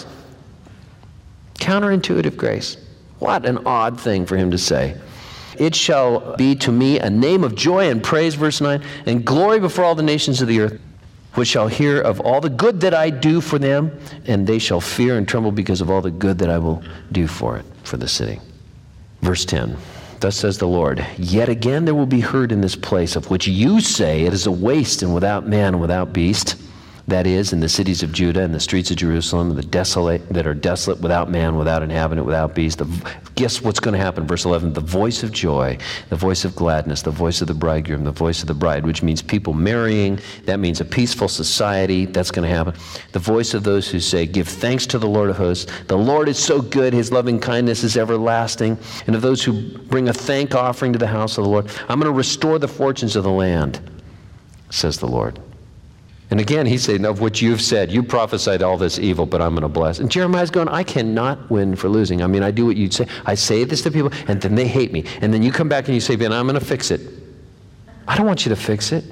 Counterintuitive grace. What an odd thing for him to say. It shall be to me a name of joy and praise, verse nine, and glory before all the nations of the earth, which shall hear of all the good that I do for them, and they shall fear and tremble because of all the good that I will do for it, for the city. Verse ten. Thus says the Lord, yet again there will be heard in this place, of which you say it is a waste and without man and without beast. That is, in the cities of Judah and the streets of Jerusalem, the desolate that are desolate, without man, without inhabitant, without beast. The, guess what's going to happen? Verse eleven, the voice of joy, the voice of gladness, the voice of the bridegroom, the voice of the bride, which means people marrying. That means a peaceful society. That's going to happen. The voice of those who say, give thanks to the Lord of hosts. The Lord is so good. His loving kindness is everlasting. And of those who bring a thank offering to the house of the Lord, I'm going to restore the fortunes of the land, says the Lord. And again, he's saying, of what you've said, you prophesied all this evil, but I'm going to bless. And Jeremiah's going, I cannot win for losing. I mean, I do what you'd say. I say this to people, and then they hate me. And then you come back and you say, Ben, I'm going to fix it. I don't want you to fix it.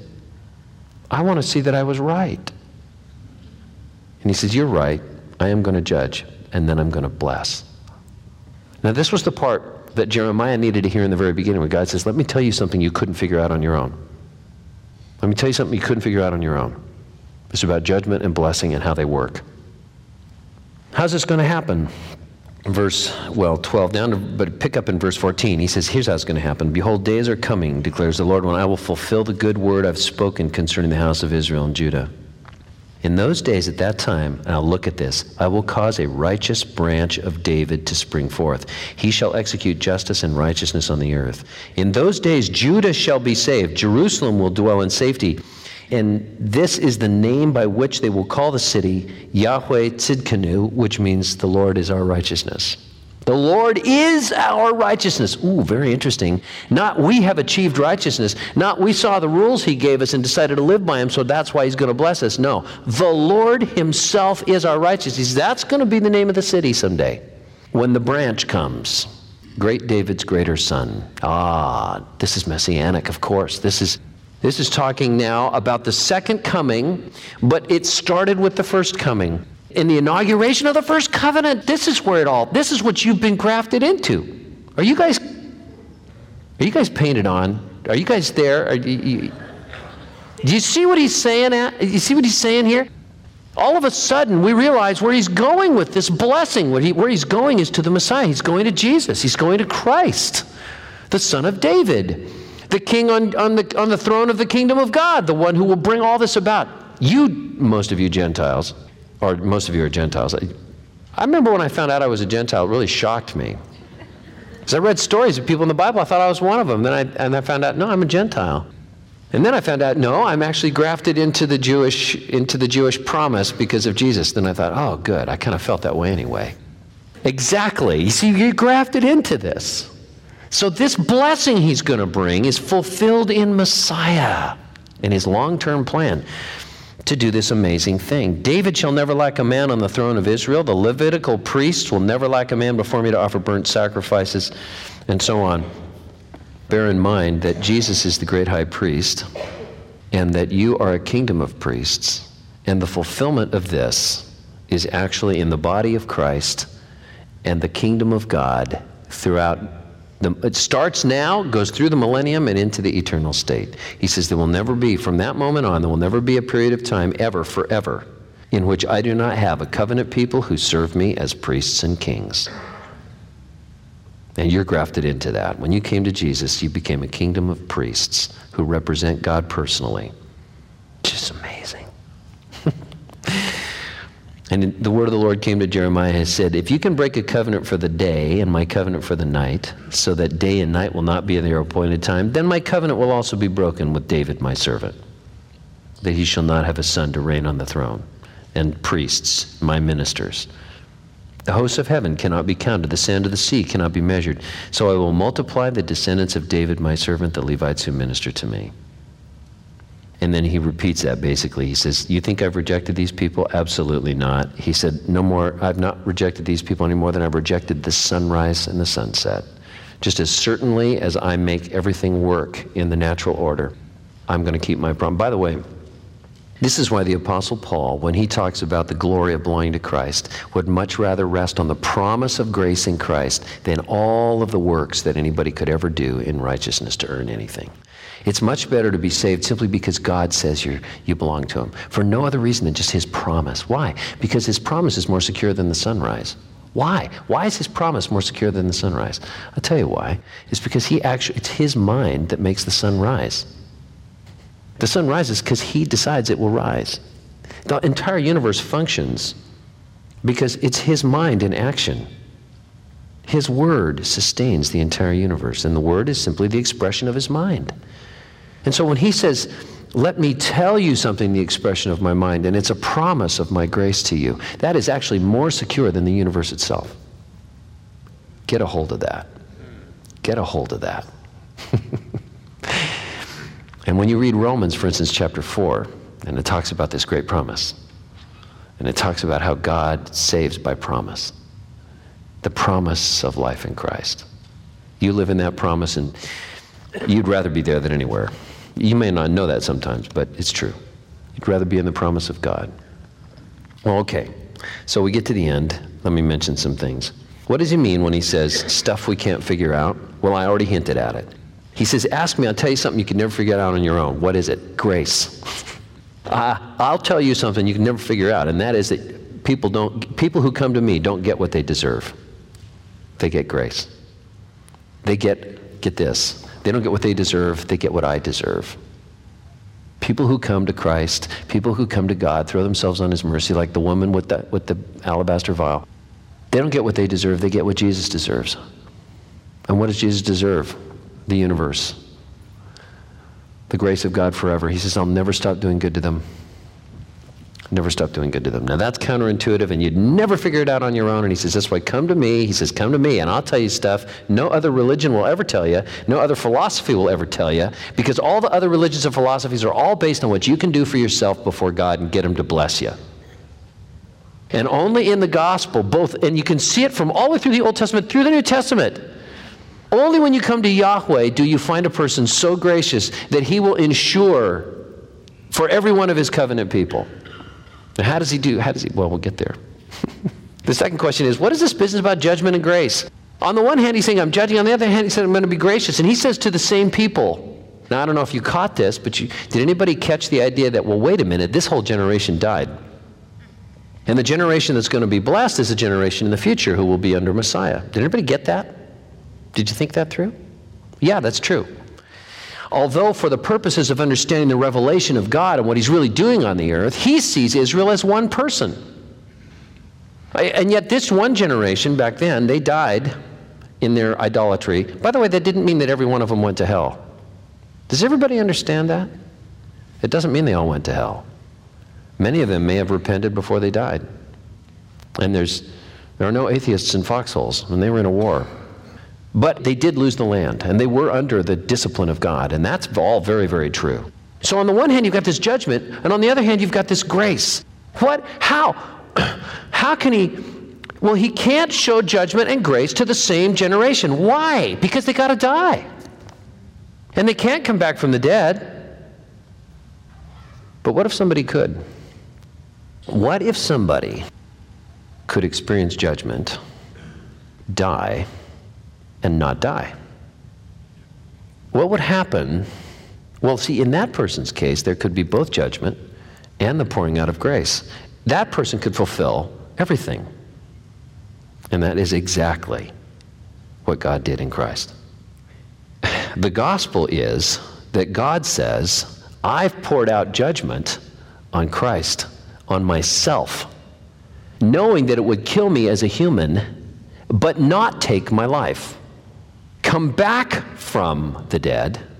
I want to see that I was right. And he says, you're right. I am going to judge, and then I'm going to bless. Now, this was the part that Jeremiah needed to hear in the very beginning, where God says, let me tell you something you couldn't figure out on your own. Let me tell you something you couldn't figure out on your own. It's about judgment and blessing and how they work. How's this going to happen? Verse, well, twelve down, to, but pick up in verse fourteen. He says, here's how it's going to happen. Behold, days are coming, declares the Lord, when I will fulfill the good word I've spoken concerning the house of Israel and Judah. In those days, at that time, and I'll look at this, I will cause a righteous branch of David to spring forth. He shall execute justice and righteousness on the earth. In those days, Judah shall be saved. Jerusalem will dwell in safety. And this is the name by which they will call the city Yahweh Tzidkenu, which means the Lord is our righteousness. The Lord is our righteousness. Ooh, very interesting. Not we have achieved righteousness. Not we saw the rules he gave us and decided to live by them, so that's why he's going to bless us. No, the Lord himself is our righteousness. That's going to be the name of the city someday when the branch comes. Great David's greater son. Ah, this is messianic, of course. This is This is talking now about the second coming, but it started with the first coming. In the inauguration of the first covenant, this is where it all, this is what you've been grafted into. Are you guys, are you guys painted on? Are you guys there? Are you, you, do you see what he's saying? At, you see what he's saying here? All of a sudden, we realize where he's going with this blessing. Where, he, where he's going is to the Messiah. He's going to Jesus. He's going to Christ, the Son of David. The king on, on, the, on the throne of the kingdom of God, the one who will bring all this about. You, most of you Gentiles, or most of you are Gentiles. I, I remember when I found out I was a Gentile, it really shocked me. Because I read stories of people in the Bible, I thought I was one of them. Then I, and I found out, no, I'm a Gentile. And then I found out, no, I'm actually grafted into the Jewish, into the Jewish promise because of Jesus. Then I thought, oh, good, I kind of felt that way anyway. Exactly. You see, you're grafted into this. So this blessing he's going to bring is fulfilled in Messiah, in his long-term plan to do this amazing thing. David shall never lack a man on the throne of Israel. The Levitical priests will never lack a man before me to offer burnt sacrifices, and so on. Bear in mind that Jesus is the great high priest, and that you are a kingdom of priests. And the fulfillment of this is actually in the body of Christ and the kingdom of God throughout. The, it starts now, goes through the millennium, and into the eternal state. He says there will never be, from that moment on, there will never be a period of time, ever, forever, in which I do not have a covenant people who serve me as priests and kings. And you're grafted into that. When you came to Jesus, you became a kingdom of priests who represent God personally. Just amazing. And the word of the Lord came to Jeremiah and said, if you can break a covenant for the day and my covenant for the night, so that day and night will not be in their appointed time, then my covenant will also be broken with David, my servant. that he shall not have a son to reign on the throne, and priests, my ministers. The hosts of heaven cannot be counted. The sand of the sea cannot be measured. So I will multiply the descendants of David, my servant, the Levites who minister to me. And then he repeats that basically. He says, you think I've rejected these people? Absolutely not. He said, no more, I've not rejected these people any more than I've rejected the sunrise and the sunset. Just as certainly as I make everything work in the natural order, I'm going to keep my promise. By the way, this is why the Apostle Paul, when he talks about the glory of belonging to Christ, would much rather rest on the promise of grace in Christ than all of the works that anybody could ever do in righteousness to earn anything. It's much better to be saved simply because God says you you belong to him, for no other reason than just his promise. Why? Because his promise is more secure than the sunrise. Why? Why is his promise more secure than the sunrise? I'll tell you why. It's because he actually, it's his mind that makes the sun rise. The sun rises because he decides it will rise. The entire universe functions because it's his mind in action. His word sustains the entire universe, and the word is simply the expression of his mind. And so when he says, let me tell you something, the expression of my mind, and it's a promise of my grace to you, that is actually more secure than the universe itself. Get a hold of that. Get a hold of that. And when you read Romans, for instance, chapter four, and it talks about this great promise, and it talks about how God saves by promise, the promise of life in Christ. You live in that promise, and you'd rather be there than anywhere. You may not know that sometimes, but it's true. You'd rather be in the promise of God. Well, okay, so we get to the end. Let me mention some things. What does he mean when he says, stuff we can't figure out? Well, I already hinted at it. He says, ask me, I'll tell you something you can never figure out on your own. What is it? Grace. uh, I'll tell you something you can never figure out, and that is that people don't. People who come to me don't get what they deserve. They get grace. They get, get this, they don't get what they deserve, they get what I deserve. People who come to Christ, people who come to God, throw themselves on his mercy, like the woman with the, with the alabaster vial. They don't get what they deserve, they get what Jesus deserves. And what does Jesus deserve? The universe. The grace of God forever. He says, I'll never stop doing good to them. Never stop doing good to them. Now that's counterintuitive, and you'd never figure it out on your own. And he says, that's why come to me. He says, come to me, and I'll tell you stuff no other religion will ever tell you, no other philosophy will ever tell you, because all the other religions and philosophies are all based on what you can do for yourself before God and get him to bless you. And only in the gospel, both, and you can see it from all the way through the Old Testament, through the New Testament, only when you come to Yahweh do you find a person so gracious that he will ensure for every one of his covenant people. Now, how does he do? How does he? Well, we'll get there. The second question is, what is this business about judgment and grace? On the one hand, he's saying, I'm judging. On the other hand, he said, I'm going to be gracious. And he says to the same people. Now, I don't know if you caught this, but you, did anybody catch the idea that, well, wait a minute, this whole generation died. And the generation that's going to be blessed is a generation in the future who will be under Messiah. Did anybody get that? Did you think that through? Yeah, that's true. Although for the purposes of understanding the revelation of God and what he's really doing on the earth, he sees Israel as one person. And yet this one generation back then, they died in their idolatry. By the way, that didn't mean that every one of them went to hell. Does everybody understand that? It doesn't mean they all went to hell. Many of them may have repented before they died. And there's there are no atheists in foxholes, and they were in a war. But they did lose the land, and they were under the discipline of God, and that's all very, very true. So on the one hand, you've got this judgment, and on the other hand, you've got this grace. What? How? How can he? Well, he can't show judgment and grace to the same generation. Why? Because they got to die. And they can't come back from the dead. But what if somebody could? What if somebody could experience judgment, die, and not die? What would happen? Well, see, in that person's case, there could be both judgment and the pouring out of grace. That person could fulfill everything. And that is exactly what God did in Christ. The gospel is that God says, I've poured out judgment on Christ, on myself, knowing that it would kill me as a human, but not take my life. Come back from the dead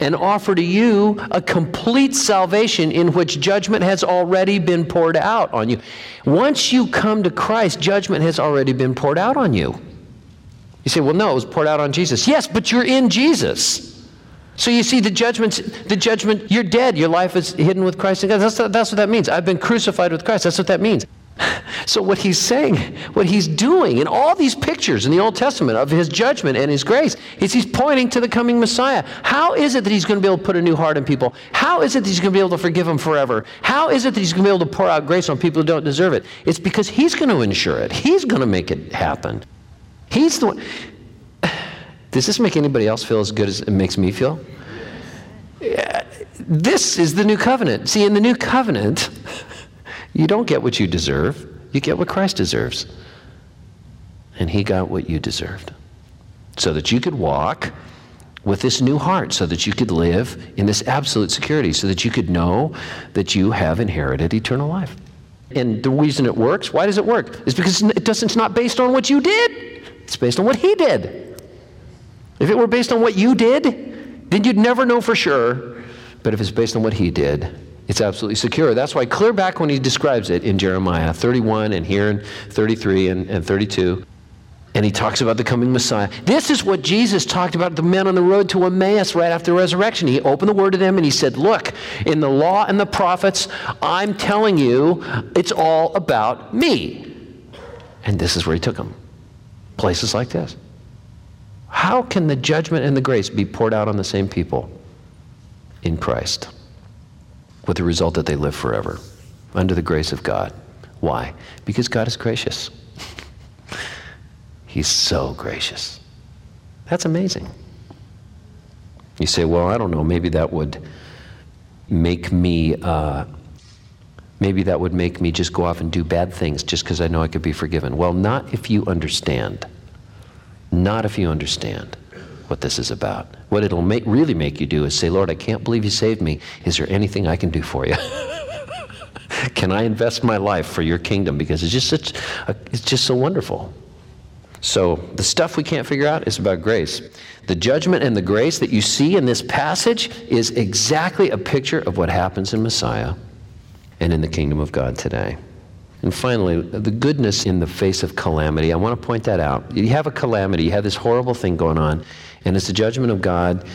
and offer to you a complete salvation in which judgment has already been poured out on you. Once you come to Christ, judgment has already been poured out on you. You say, well, no, it was poured out on Jesus. Yes, but you're in Jesus. So you see, the judgment, the judgment, you're dead. Your life is hidden with Christ in God. That's, that's what that means. I've been crucified with Christ. That's what that means. So what he's saying, what he's doing in all these pictures in the Old Testament of his judgment and his grace, is he's pointing to the coming Messiah. How is it that he's going to be able to put a new heart in people? How is it that he's going to be able to forgive them forever? How is it that he's going to be able to pour out grace on people who don't deserve it? It's because he's going to ensure it. He's going to make it happen. He's the one. Does this make anybody else feel as good as it makes me feel? Yeah. This is the new covenant. See, in the new covenant, you don't get what you deserve. You get what Christ deserves. And he got what you deserved. So that you could walk with this new heart, so that you could live in this absolute security, so that you could know that you have inherited eternal life. And the reason it works, why does it work? Is because it doesn't, it's not based on what you did. It's based on what he did. If it were based on what you did, then you'd never know for sure. But if it's based on what he did, it's absolutely secure. That's why clear back when he describes it in Jeremiah thirty-one and here in thirty-three and, and thirty-two, and he talks about the coming Messiah. This is what Jesus talked about the men on the road to Emmaus right after the resurrection. He opened the word to them and he said, look, in the law and the prophets, I'm telling you, it's all about me. And this is where he took them. Places like this. How can the judgment and the grace be poured out on the same people? In Christ. With the result that they live forever under the grace of God. Why? Because God is gracious. He's so gracious. That's amazing. You say, well, I don't know, maybe that would make me, uh, maybe that would make me just go off and do bad things just because I know I could be forgiven. Well, not if you understand. Not if you understand what this is about. What it'll make, really make you do is say, Lord, I can't believe you saved me. Is there anything I can do for you? Can I invest my life for your kingdom? Because it's just such, a, it's just so wonderful. So the stuff we can't figure out is about grace. The judgment and the grace that you see in this passage is exactly a picture of what happens in Messiah and in the kingdom of God today. And finally, the goodness in the face of calamity. I want to point that out. You have a calamity, you have this horrible thing going on, and it's the judgment of God.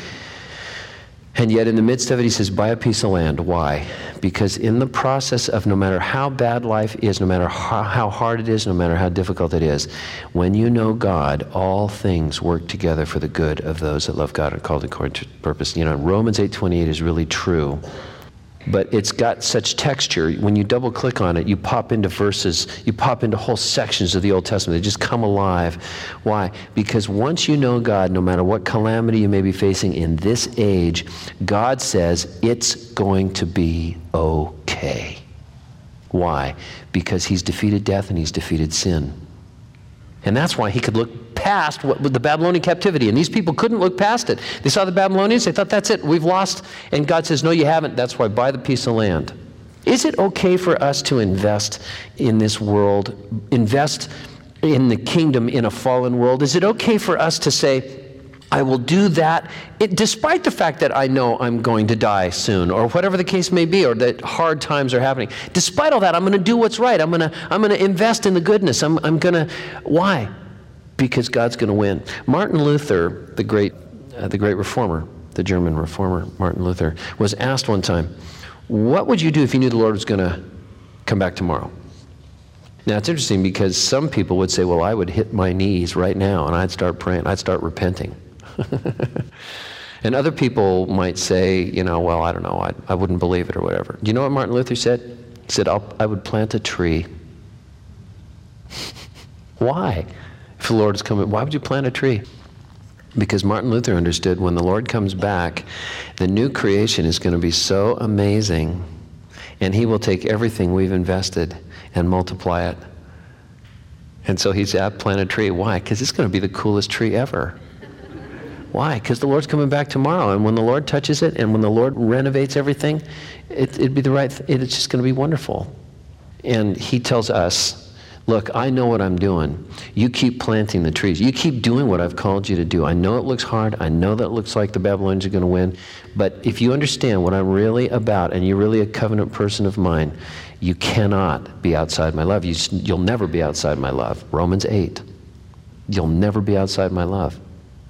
And yet in the midst of it, he says, buy a piece of land. Why? Because in the process of no matter how bad life is, no matter how, how hard it is, no matter how difficult it is, when you know God, all things work together for the good of those that love God and called according to purpose. You know, Romans eight twenty-eight is really true. But it's got such texture. When you double click on it, you pop into verses, you pop into whole sections of the Old Testament. They just come alive. Why? Because once you know God, no matter what calamity you may be facing in this age, God says it's going to be okay. Why? Because he's defeated death and he's defeated sin. And that's why he could look past what, the Babylonian captivity. And these people couldn't look past it. They saw the Babylonians, they thought, that's it, we've lost. And God says, no, you haven't. That's why buy the piece of land. Is it okay for us to invest in this world, invest in the kingdom in a fallen world? Is it okay for us to say, I will do that, it, despite the fact that I know I'm going to die soon, or whatever the case may be, or that hard times are happening. Despite all that, I'm going to do what's right. I'm going to I'm going to invest in the goodness. I'm I'm going to. Why? Because God's going to win. Martin Luther, the great uh, the great reformer, the German reformer, Martin Luther, was asked one time, "What would you do if you knew the Lord was going to come back tomorrow?" Now, it's interesting because some people would say, "Well, I would hit my knees right now and I'd start praying. I'd start repenting." And other people might say, you know, well, I don't know, I, I wouldn't believe it or whatever. Do you know what Martin Luther said? He said, I'll, I would plant a tree. Why? If the Lord is coming, why would you plant a tree? Because Martin Luther understood when the Lord comes back, the new creation is going to be so amazing, and he will take everything we've invested and multiply it. And so he said, I'd plant a tree. Why? Because it's going to be the coolest tree ever. Why? Because the Lord's coming back tomorrow, and when the Lord touches it, and when the Lord renovates everything, it, it'd be the right, th- it's just going to be wonderful. And he tells us Look, I know what I'm doing. You keep planting the trees. You keep doing what I've called you to do. I know it looks hard. I know that it looks like the Babylonians are going to win. But if you understand what I'm really about, and you're really a covenant person of mine, you cannot be outside my love. You, you'll never be outside my love. Romans eight. You'll never be outside my love.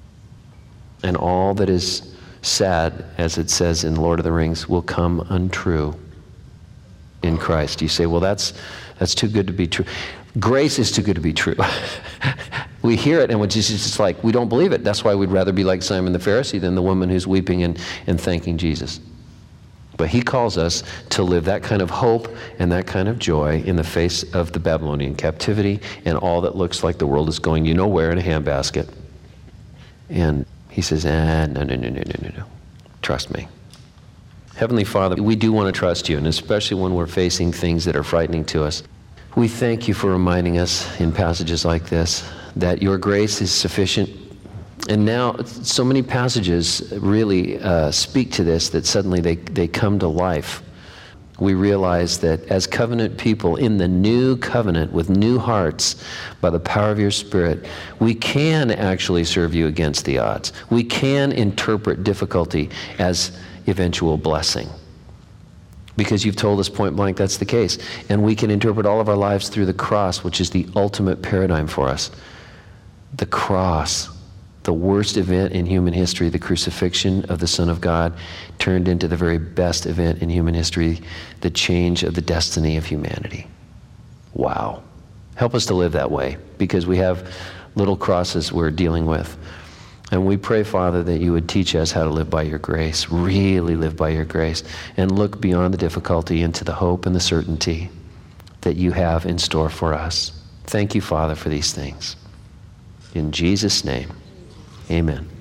And all that is sad, as it says in Lord of the Rings, will come untrue in Christ. You say, well, that's that's too good to be true. Grace is too good to be true. We hear it and it's just, it's like, we don't believe it. That's why we'd rather be like Simon the Pharisee than the woman who's weeping and, and thanking Jesus. But he calls us to live that kind of hope and that kind of joy in the face of the Babylonian captivity and all that looks like the world is going, you know where, in a handbasket. And he says, ah, no, no, no, no, no, no, no. Trust me. Heavenly Father, we do want to trust you, and especially when we're facing things that are frightening to us. We thank you for reminding us in passages like this that your grace is sufficient. And now so many passages really uh, speak to this, that suddenly they, they come to life. We realize that as covenant people in the new covenant with new hearts, by the power of your Spirit, we can actually serve you against the odds. We can interpret difficulty as eventual blessing. Because you've told us point blank that's the case. And we can interpret all of our lives through the cross, which is the ultimate paradigm for us. The cross, the worst event in human history, the crucifixion of the Son of God, turned into the very best event in human history, the change of the destiny of humanity. Wow. Help us to live that way, because we have little crosses we're dealing with. And we pray, Father, that you would teach us how to live by your grace, really live by your grace, and look beyond the difficulty into the hope and the certainty that you have in store for us. Thank you, Father, for these things. In Jesus' name, amen.